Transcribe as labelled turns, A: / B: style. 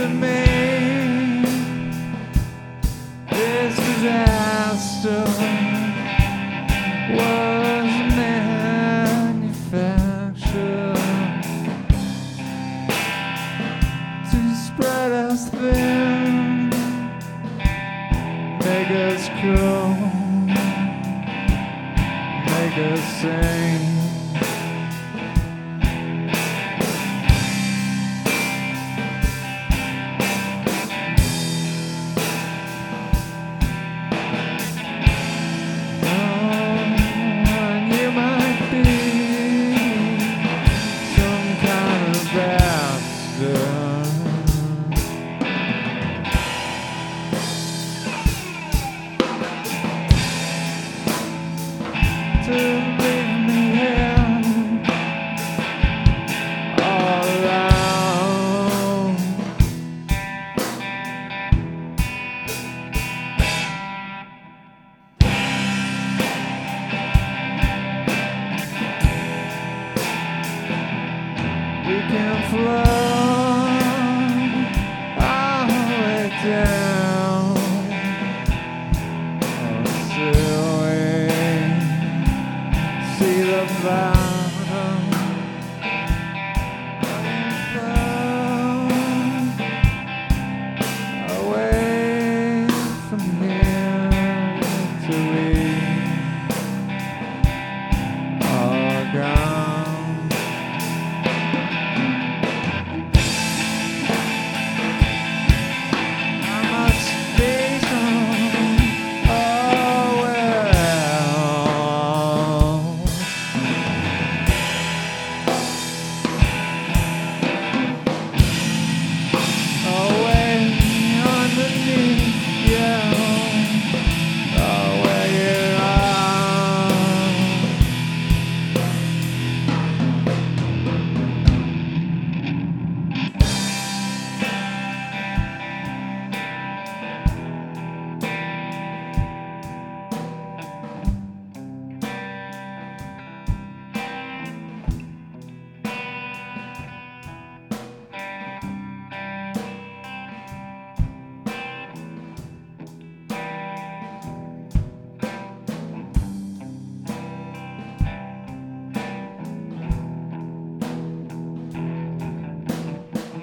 A: to me. This disaster was manufactured to spread us thin, make us cruel, make us sing. To leave me here all alone. We can float all the way down, or still see the fire.